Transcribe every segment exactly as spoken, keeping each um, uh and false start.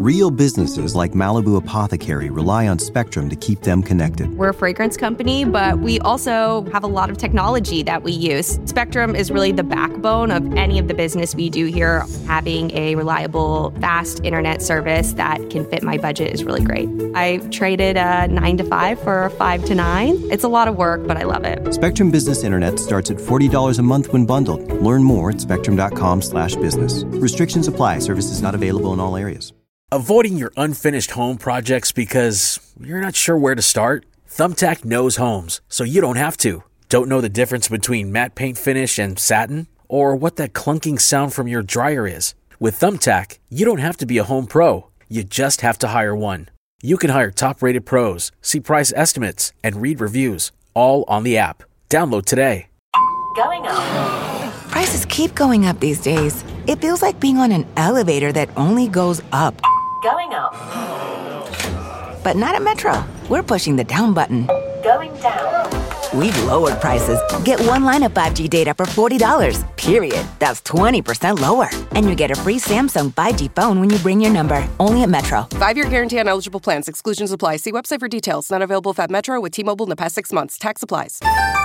Real businesses like Malibu Apothecary rely on Spectrum to keep them connected. We're a fragrance company, but we also have a lot of technology that we use. Spectrum is really the backbone of any of the business we do here. Having a reliable, fast internet service that can fit my budget is really great. I traded a nine to five for a five to nine. It's a lot of work, but I love it. Spectrum Business Internet starts at forty dollars a month when bundled. Learn more at spectrum.com slash business. Restrictions apply. Services not available in all areas. Avoiding your unfinished home projects because you're not sure where to start? Thumbtack knows homes, so you don't have to. Don't know the difference between matte paint finish and satin? Or what that clunking sound from your dryer is? With Thumbtack, you don't have to be a home pro. You just have to hire one. You can hire top-rated pros, see price estimates, and read reviews, all on the app. Download today. Going up. Prices keep going up these days. It feels like being on an elevator that only goes up. Going up. But not at Metro. We're pushing the down button. Going down. We've lowered prices. Get one line of five G data for forty dollars, period. That's twenty percent lower. And you get a free Samsung five G phone when you bring your number. Only at Metro. Five-year guarantee on eligible plans. Exclusions apply. See website for details. Not available at Metro with T-Mobile in the past six months. Tax applies.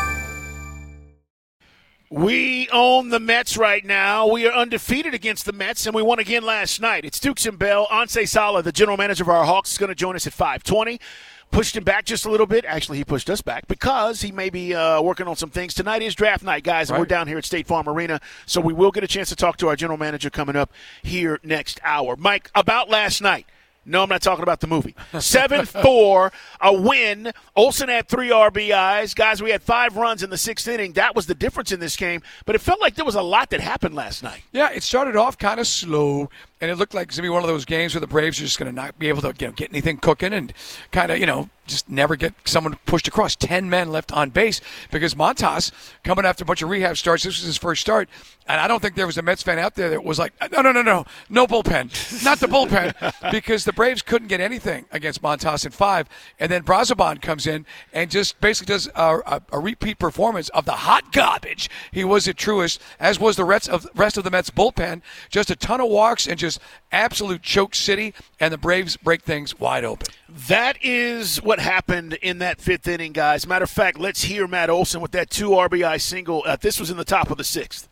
We own the Mets right now. We are undefeated against the Mets, and we won again last night. It's Dukes and Bell. Ansel Sala, the general manager of our Hawks, is going to join us at five twenty. Pushed him back just a little bit. Actually, he pushed us back because he may be uh, working on some things. Tonight is draft night, guys, and right. We're down here at State Farm Arena, so we will get a chance to talk to our general manager coming up here next hour. Mike, about last night. No, I'm not talking about the movie. seven four, a win. Olsen had three R B Is. Guys, we had five runs in the sixth inning. That was the difference in this game. But it felt like there was a lot that happened last night. Yeah, it started off kind of slow, and it looked like it's going to be one of those games where the Braves are just going to not be able to you know, get anything cooking and kind of, you know, just never get someone pushed across. Ten men left on base because Montas, coming after a bunch of rehab starts, this was his first start, and I don't think there was a Mets fan out there that was like, no, no, no, no, no bullpen, not the bullpen, because the Braves couldn't get anything against Montas in five, and then Brazoban comes in and just basically does a, a, a repeat performance of the hot garbage he was at Truist, as was the rest of, rest of the Mets bullpen. Just a ton of walks and just absolute choke city, and the Braves break things wide open. That is what happened in that fifth inning, guys. Matter of fact, let's hear Matt Olson with that two R B I single. Uh, this was in the top of the sixth.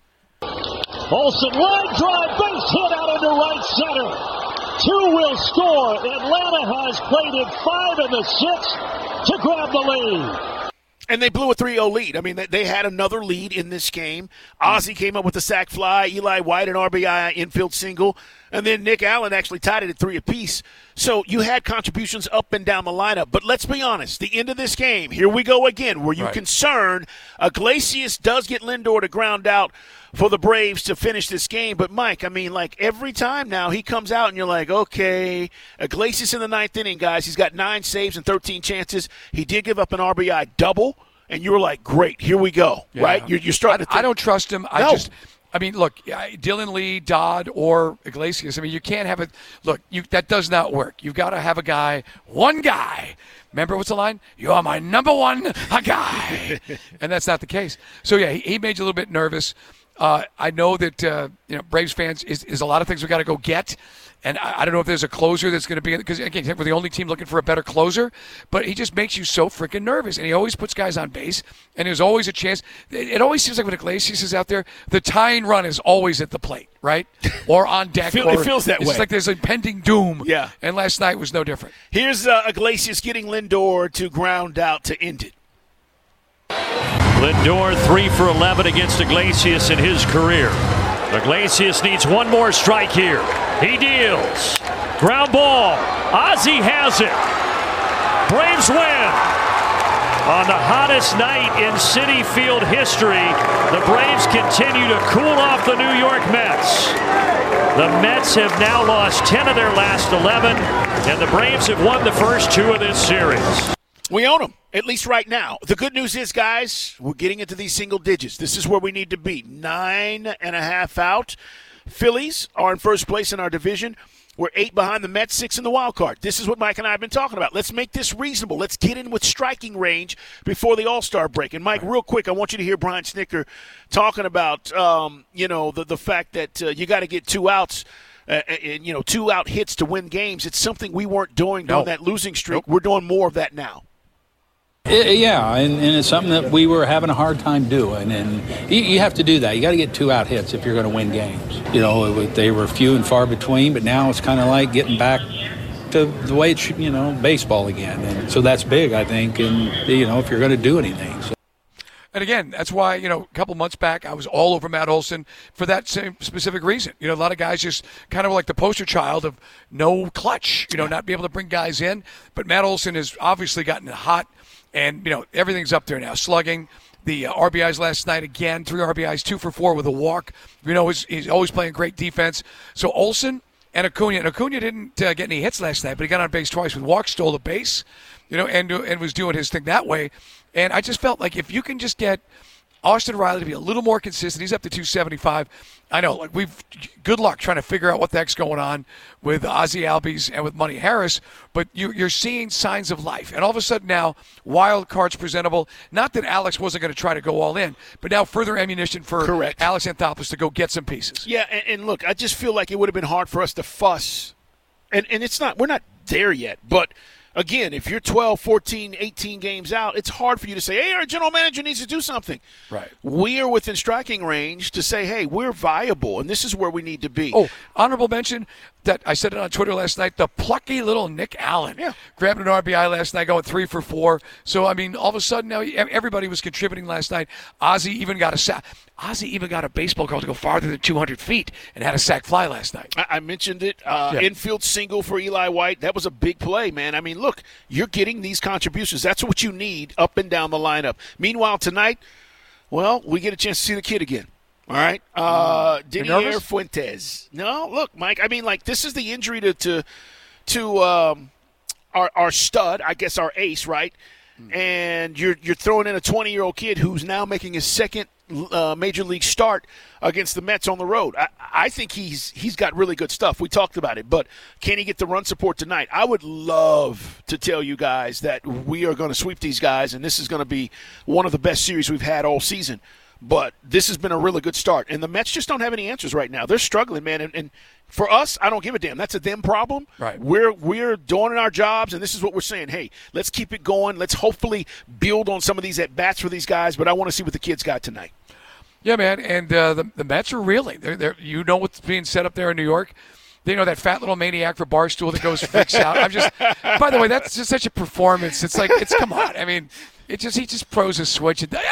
Olson, line drive, base hit out into right center. Two will score. Atlanta has played it five in the sixth to grab the lead. And they blew a three oh lead. I mean, they had another lead in this game. Ozzie came up with a sac fly. Eli White, an R B I infield single. And then Nick Allen actually tied it at three apiece. So you had contributions up and down the lineup. But let's be honest, the end of this game, here we go again. Were you right. concerned? Iglesias does get Lindor to ground out for the Braves to finish this game. But, Mike, I mean, like every time now he comes out and you're like, okay, Iglesias in the ninth inning, guys. He's got nine saves and thirteen chances. He did give up an R B I double. And you were like, great, here we go, yeah. right? You're, you're starting I, to think. I don't trust him. I no. just – I mean, look, Dylan Lee, Dodd, or Iglesias, I mean, you can't have a – look, you, that does not work. You've got to have a guy, one guy. Remember what's the line? You are my number one a guy. And that's not the case. So, yeah, he, he made you a little bit nervous. Uh, I know that, uh, you know, Braves fans is, is a lot of things we got to go get. And I, I don't know if there's a closer that's going to be – because, again, we're the only team looking for a better closer. But he just makes you so freaking nervous. And he always puts guys on base. And there's always a chance – it always seems like when Iglesias is out there, the tying run is always at the plate, right? Or on deck. Feel, or, it feels that it's way. It's like there's impending doom. Yeah. And last night was no different. Here's uh, Iglesias getting Lindor to ground out to end it. Lindor three for eleven against Iglesias in his career. Iglesias needs one more strike here. He deals. Ground ball. Ozzie has it. Braves win. On the hottest night in Citi Field history, the Braves continue to cool off the New York Mets. The Mets have now lost ten of their last eleven, and the Braves have won the first two of this series. We own them, at least right now. The good news is, guys, we're getting into these single digits. This is where we need to be. Nine and a half out. Phillies are in first place in our division. We're eight behind the Mets, six in the wild card. This is what Mike and I have been talking about. Let's make this reasonable. Let's get in with striking range before the All-Star break. And, Mike, real quick, I want you to hear Brian Snitker talking about, um, you know, the, the fact that uh, you got to get two outs uh, and, you know, two-out hits to win games. It's something we weren't doing No. during that losing streak. Nope. We're doing more of that now. It, yeah, and, and it's something that we were having a hard time doing, and you, you have to do that. You got to get two out hits if you're going to win games. You know, it, they were few and far between, but now it's kind of like getting back to the way it's, you know, baseball again, and so that's big, I think, and you know, if you're going to do anything. So. And again, that's why, you know, a couple months back, I was all over Matt Olson for that same specific reason. You know, a lot of guys just kind of like the poster child of no clutch, you know, not be able to bring guys in. But Matt Olson has obviously gotten hot, and, you know, everything's up there now. Slugging, the uh, R B Is last night again, three R B Is, two for four with a walk. You know, he's, he's always playing great defense. So Olson and Acuna. And Acuna didn't uh, get any hits last night, but he got on base twice with walks, stole a base, you know, and and was doing his thing that way. And I just felt like if you can just get Austin Riley to be a little more consistent, he's up to two seventy-five. I know, like we've good luck trying to figure out what the heck's going on with Ozzie Albies and with Money Harris, but you, you're seeing signs of life. And all of a sudden now, wild cards presentable. Not that Alex wasn't going to try to go all in, but now further ammunition for Correct. Alex Anthopoulos to go get some pieces. Yeah, and, and look, I just feel like it would have been hard for us to fuss. And and it's not, we're not there yet, but again, if you're twelve, fourteen, eighteen games out, it's hard for you to say, hey, our general manager needs to do something. Right. We are within striking range to say, hey, we're viable, and this is where we need to be. Oh, honorable mention that I said it on Twitter last night, the plucky little Nick Allen. Yeah. Grabbed an R B I last night, going three for four. So, I mean, all of a sudden now everybody was contributing last night. Ozzie even got a sack. Ozzie even got a baseball call to go farther than two hundred feet and had a sack fly last night. I, I mentioned it. Uh, Yeah. Infield single for Eli White. That was a big play, man. I mean, look, you're getting these contributions. That's what you need up and down the lineup. Meanwhile, tonight, well, we get a chance to see the kid again. All right. Uh, You're Didier nervous? Fuentes. No, look, Mike, I mean, like, this is the injury to to, to um, our, our stud, I guess our ace, right? And you're you're throwing in a twenty-year-old kid who's now making his second uh, major league start against the Mets on the road. I, I think he's he's got really good stuff. We talked about it, but can he get the run support tonight? I would love to tell you guys that we are going to sweep these guys, and this is going to be one of the best series we've had all season. But this has been a really good start. And the Mets just don't have any answers right now. They're struggling, man. And, and for us, I don't give a damn. That's a them problem. Right. We're we're doing our jobs, and this is what we're saying. Hey, let's keep it going. Let's hopefully build on some of these at-bats for these guys. But I want to see what the kids got tonight. Yeah, man. And uh, the, the Mets are reeling. They're, they're, you know what's being set up there in New York? You know, that fat little maniac for Barstool that goes freaks out. I'm just, by the way, that's just such a performance. It's like, it's, come on. I mean, it just, he just pros a switch. And,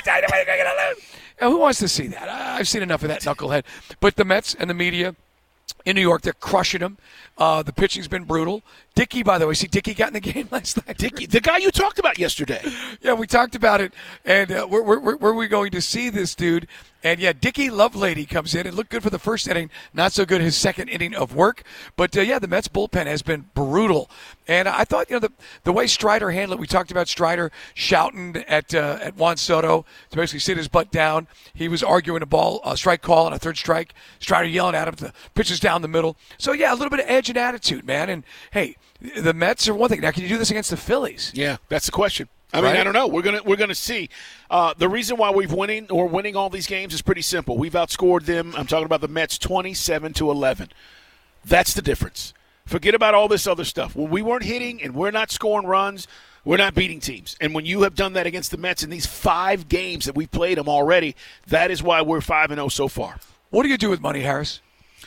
who wants to see that? I've seen enough of that knucklehead. But the Mets and the media in New York, they're crushing them. Uh, the pitching's been brutal. Dickey, by the way, see, Dickey got in the game last night. Dickey, the guy you talked about yesterday. Yeah, we talked about it. And uh, where, where, where are we going to see this dude? And, yeah, Dickey Lovelady comes in and looked good for the first inning. Not so good his second inning of work. But, uh, yeah, the Mets bullpen has been brutal. And I thought, you know, the the way Strider handled it, we talked about Strider shouting at uh, at Juan Soto to basically sit his butt down. He was arguing a ball, a strike call on a third strike. Strider yelling at him. The pitch is down the middle. So, yeah, a little bit of edge and attitude, man. And, hey, the Mets are one thing. Now, can you do this against the Phillies? Yeah, that's the question. I mean, Right? I don't know. We're gonna we're gonna see. Uh, the reason why we've winning or winning all these games is pretty simple. We've outscored them. I'm talking about the Mets, twenty-seven to eleven. That's the difference. Forget about all this other stuff. When we weren't hitting and we're not scoring runs, we're not beating teams. And when you have done that against the Mets in these five games that we've played them already, that is why we're five and zero so far. What do you do with Money Harris?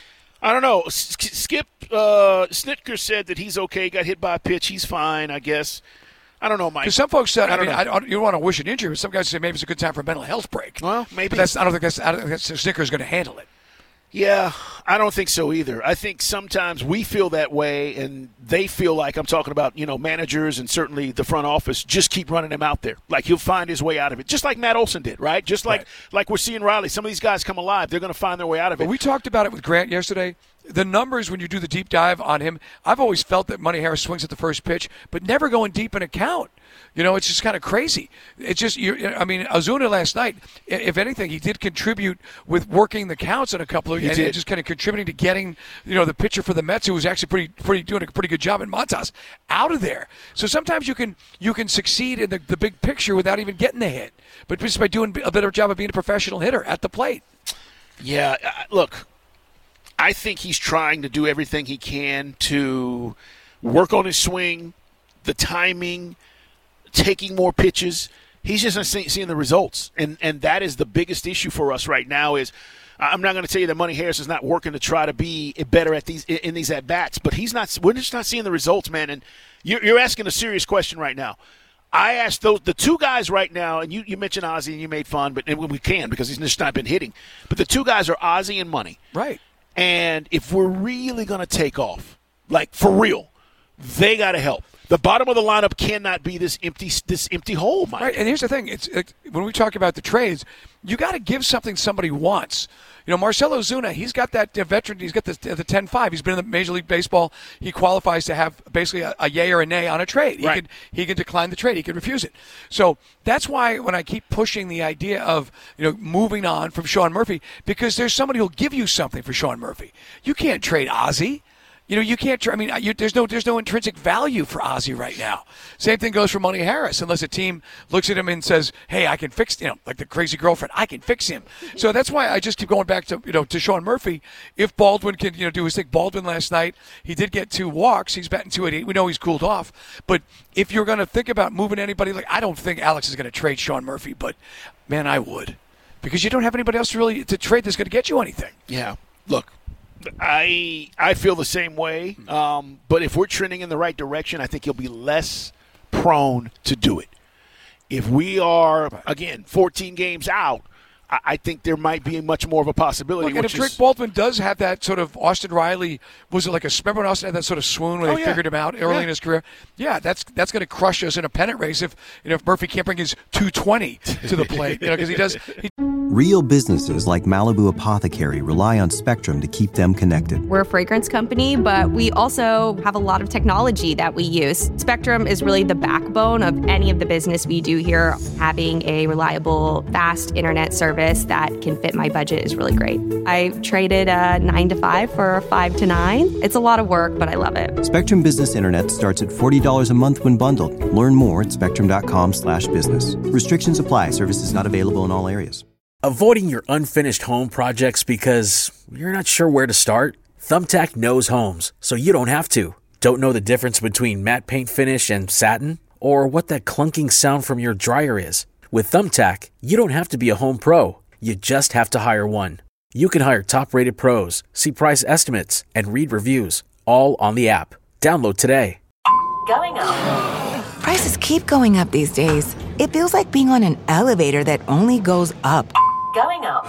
I don't know. S- Skip uh, Snitker said that he's okay. Got hit by a pitch. He's fine, I guess. I don't know, Mike. Because some folks said, I, I don't mean, know. I don't, you don't want to wish an injury, but some guys say maybe it's a good time for a mental health break. Well, maybe. But that's, I don't think that's, I don't think that's, Snicker's going to handle it. Yeah, I don't think so either. I think sometimes we feel that way, and they feel like, I'm talking about, you know, managers and certainly the front office, just keep running him out there. Like he'll find his way out of it, just like Matt Olson did, right? Just like Right. like we're seeing Riley. Some of these guys come alive. They're going to find their way out of it. But we talked about it with Grant yesterday. The numbers, when you do the deep dive on him, I've always felt that Money Harris swings at the first pitch, but never going deep in a count. You know, it's just kind of crazy. It's just, you I mean, Ozuna last night, if anything, he did contribute with working the counts in a couple of, He and did. just kind of contributing to getting, you know, the pitcher for the Mets, who was actually pretty, pretty doing a pretty good job in Montas, out of there. So sometimes you can you can succeed in the, the big picture without even getting the hit, but just by doing a better job of being a professional hitter at the plate. Yeah, uh, look, I think he's trying to do everything he can to work on his swing, the timing, taking more pitches. He's just not see, seeing the results, and and that is the biggest issue for us right now. Is I'm not going to tell you that Money Harris is not working to try to be better at these in these at bats, but he's not. We're just not seeing the results, man. And you're, you're asking a serious question right now. I asked those the two guys right now, and you, you mentioned Ozzie and you made fun, but and we can because he's just not been hitting. But the two guys are Ozzie and Money, right? And if we're really going to take off, like for real, they got to help. The bottom of the lineup cannot be this empty this empty hole, Mike. Right, and here's the thing: it's it, when we talk about the trades, you got to give something somebody wants. You know, Marcell Ozuna, he's got that uh, veteran. He's got the the ten five. He's been in the Major League Baseball. He qualifies to have basically a, a yay or a nay on a trade. He right. could he could decline the trade. He could refuse it. So that's why when I keep pushing the idea of you know moving on from Sean Murphy, because there's somebody who'll give you something for Sean Murphy. You can't trade Ozzie. You know, you can't. I mean, you, there's no there's no intrinsic value for Ozzie right now. Same thing goes for Money Harris, unless a team looks at him and says, "Hey, I can fix," you know, like the crazy girlfriend, I can fix him. So that's why I just keep going back to you know to Sean Murphy. If Baldwin can you know do his thing, Baldwin last night he did get two walks. He's batting two eighty-eight. We know he's cooled off, but if you're going to think about moving anybody, like I don't think Alex is going to trade Sean Murphy, but man, I would, because you don't have anybody else really to trade that's going to get you anything. Yeah, look. I I feel the same way, um, but if we're trending in the right direction, I think he'll be less prone to do it. If we are, again, fourteen games out, I, I think there might be much more of a possibility. Look, and if is, Drake Baldwin does have that sort of Austin Riley, was it like a, remember when Austin had that sort of swoon when oh, they yeah. figured him out early yeah. in his career? Yeah, that's that's going to crush us in a pennant race if you know if Murphy can't bring his two twenty to the plate, you know, because he does. He, Real businesses like Malibu Apothecary rely on Spectrum to keep them connected. We're a fragrance company, but we also have a lot of technology that we use. Spectrum is really the backbone of any of the business we do here. Having a reliable, fast internet service that can fit my budget is really great. I traded a nine to five for a five to nine. It's a lot of work, but I love it. Spectrum Business Internet starts at forty dollars a month when bundled. Learn more at spectrum.com slash business. Restrictions apply. Services not available in all areas. Avoiding your unfinished home projects because you're not sure where to start? Thumbtack knows homes, so you don't have to. Don't know the difference between matte paint finish and satin? Or what that clunking sound from your dryer is? With Thumbtack, you don't have to be a home pro. You just have to hire one. You can hire top-rated pros, see price estimates, and read reviews, all on the app. Download today. Going up. Prices keep going up these days. It feels like being on an elevator that only goes up. Going up.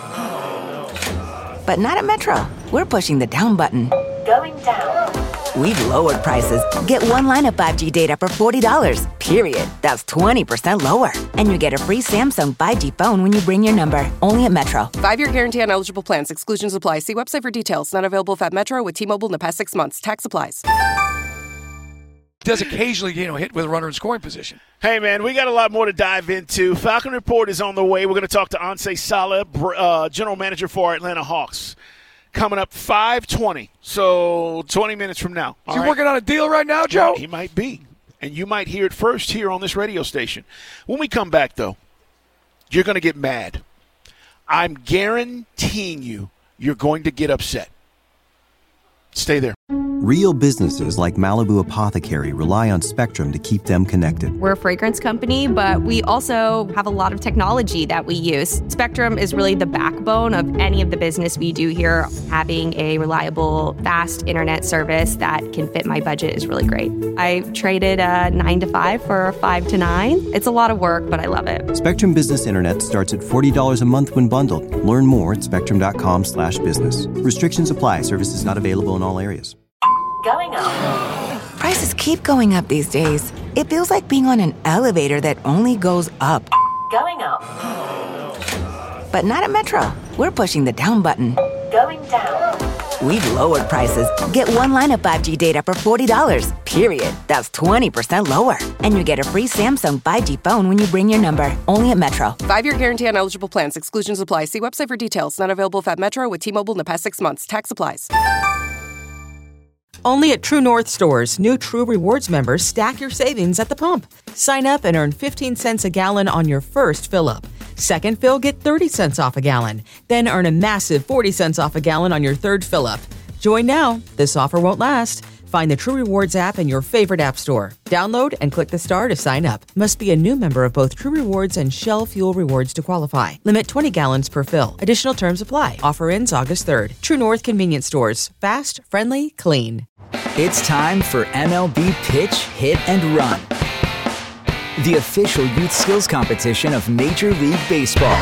But not at Metro. We're pushing the down button. Going down. We've lowered prices. Get one line of five G data for forty dollars, period. That's twenty percent lower. And you get a free Samsung five G phone when you bring your number. Only at Metro. Five-year guarantee on eligible plans. Exclusions apply. See website for details. Not available if at Metro with T-Mobile in the past six months. Tax applies. does occasionally, you know, hit with a runner in scoring position. Hey, man, we got a lot more to dive into. Falcon Report is on the way. We're going to talk to Anseh Saleh, uh, general manager for our Atlanta Hawks, coming up five twenty, so twenty minutes from now. Is he right. working on a deal right now, Joe? He might be, and you might hear it first here on this radio station. When we come back, though, you're going to get mad. I'm guaranteeing you you're going to get upset. Stay there. Real businesses like Malibu Apothecary rely on Spectrum to keep them connected. We're a fragrance company, but we also have a lot of technology that we use. Spectrum is really the backbone of any of the business we do here. Having a reliable, fast internet service that can fit my budget is really great. I traded a nine to five for a five to nine. It's a lot of work, but I love it. Spectrum Business Internet starts at forty dollars a month when bundled. Learn more at spectrum.com slash business. Restrictions apply. Services not available in all areas. Going up. Prices keep going up these days. It feels like being on an elevator that only goes up. Going up. But not at Metro. We're pushing the down button. Going down. We've lowered prices. Get one line of five G data for forty dollars, period. That's twenty percent lower. And you get a free Samsung five G phone when you bring your number. Only at Metro. Five-year guarantee on eligible plans. Exclusions apply. See website for details. Not available if at Metro with T-Mobile in the past six months. Tax applies. Only at True North stores, new True Rewards members stack your savings at the pump. Sign up and earn fifteen cents a gallon on your first fill-up. Second fill, get thirty cents off a gallon. Then earn a massive forty cents off a gallon on your third fill-up. Join now. This offer won't last. Find the True Rewards app in your favorite app store. Download and click the star to sign up. Must be a new member of both True Rewards and Shell Fuel Rewards to qualify. Limit twenty gallons per fill. Additional terms apply. Offer ends August third. True North Convenience Stores. Fast, friendly, clean. It's time for M L B Pitch, Hit, and Run, the official youth skills competition of Major League Baseball.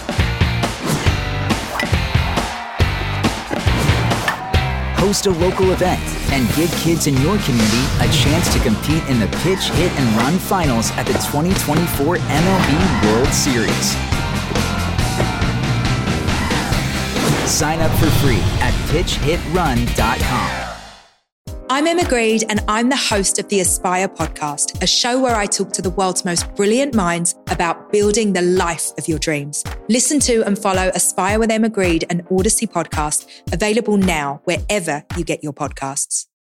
Host a local event and give kids in your community a chance to compete in the Pitch, Hit, and Run finals at the twenty twenty-four M L B World Series. Sign up for free at pitch hit run dot com. I'm Emma Greed, and I'm the host of the Aspire podcast, a show where I talk to the world's most brilliant minds about building the life of your dreams. Listen to and follow Aspire with Emma Greed, an Odyssey podcast, available now wherever you get your podcasts.